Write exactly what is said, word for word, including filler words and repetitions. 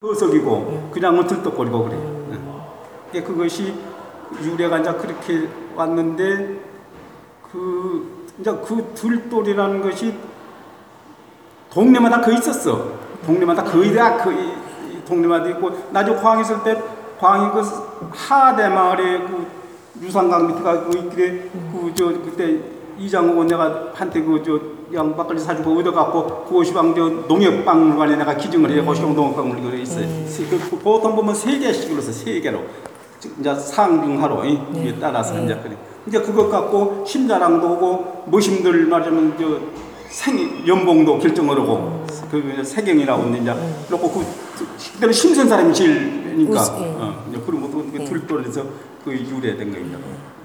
어석이고 그냥은 들떡거리고 그래요. 예. 그것이 유래가 이제 그렇게 왔는데 그 이제 그 들돌이라는 것이 동네마다 거의 있었어. 동네마다 거의 다 거의 동네마다 있고 나중에 광 있을 때 광이 그 하대 마을에 그 유산강 밑에가 그 있길래 그 저 그때 이장호 내가 한테 그 저 양박걸리 사주고 얻어갖고 고시방 저 농협박물관에 내가 기증을 해 고시방 농협박물관에 있어요. 음. 그 보통 보면 세 개씩으로 써, 세 개로 이제 상중하로 네. 따라서 네. 이제 그래. 이제 그것 갖고 심자랑도 오고 모심들 말하자면 저 생 연봉도 결정을 하고 음. 그 세경이라고 있는데 음. 그렇고 그 그때는 심선 사람이 제일니까 네. 어, 이제 그런 것도 네. 들돌에서 그 유래된 겁니다.